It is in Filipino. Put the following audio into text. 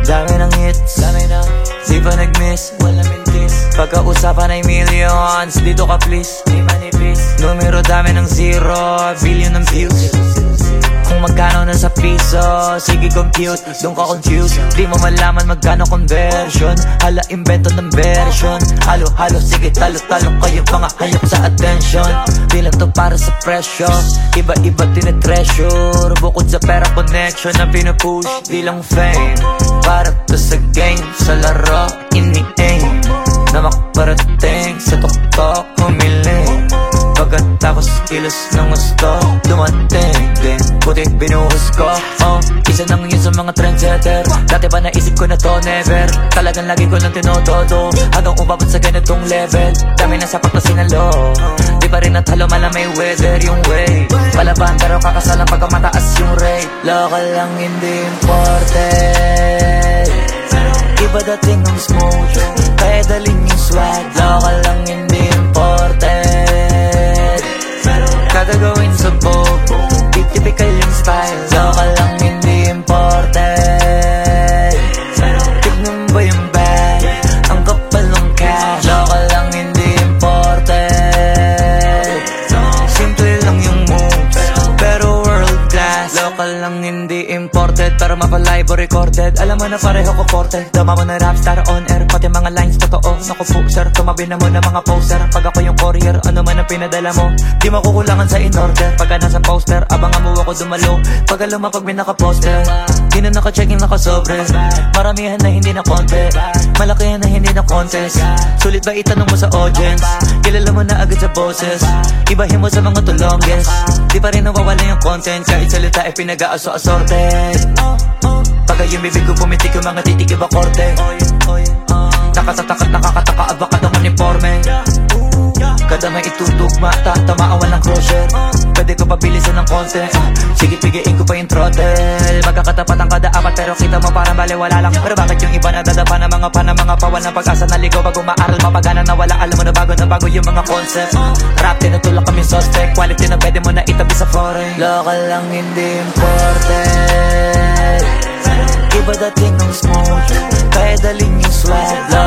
Dami ng hits, di pa nag-miss, wala mintis. Pagkausapan ay millions, dito ka please, di manipis. Numero dami ng zero, billion ng views. Kung magkano na sa piso, sige compute, doon ka confused. Di mo malaman magkano conversion, hala invento ng version. Halo-halo, sige talo-talo kayo mga hayop sa attention. Di lang to para sa presyo, iba-iba tinetreasure. Bukod sa pera connection na pinupush, di lang fame. Para to sa game, sa laro, ini-aim na makaparating sa tuktok, humiling. Pagkatapos kilos ng gusto, dumating din, puti binuhos ko. Isa lang yun sa mga trendsetter. Dati ba naisip ko na to, never. Talagang lagi ko lang tinotodo, hanggang umabot sa ganitong level. Dami na sapak na sinalo, di pa rin natalo, malamay weather yung way. Palaban pero kakasalan pagka mataas yung rate. Local lang hindi imported, iba dating ng smoke, kaya dalhin yung swag. Local lang hindi imported, kagagawin sa bobo, di typical yung style. Local lang hindi imported, tignan ba yung bag, ang kapal ng cash. Local lang hindi imported, simple lang yung moves, pero world class. Local lang hindi imported, pero mapalive o recorded. Alam mo na pareho ko forte, dama mo na rapstar on air, pati mga lines totoo. Naku po sir, tumabi na mo na mga poster. Pag ako yung courier, ano man ang pinadala mo, di makukulangan sa in-order. Pagka nasa poster, abangan mo ako dumalo. Pag alam mo pag may nakaposter, di na naka-checking nakasobre. Maramihan na hindi na konti, malakihan na hindi na contest. Sulit ba itanong mo sa audience, kilala mo na agad sa boses. Ibahin mo sa mga tulongges, di pa rin nawawala yung content. Kahit salita ay pinag-aaso-asorted. Pagka yung bibig ko pumitik yung mga titig iba korte. Nakatatak at nakakataka, abaka ng uniforme. Kada may itutugma, tatamaan walang crosser. Pwede ko pabilisan ng konti, sige pigiin ko pa yung throttle. Magkakatapat ang kada apat pero kita mo parang baliwala lang. Pero bakit yung iba nadadapa ng mga pawal ng pag-asa na ligaw bago maaral mapagana na wala. Alam mo na bago yung mga concept. Rap tinutulak kami suspect, quality na pwede mo na itabi sa foreign. Local lang hindi imported, iba dating ng smoke, kaya dalhin yung swag.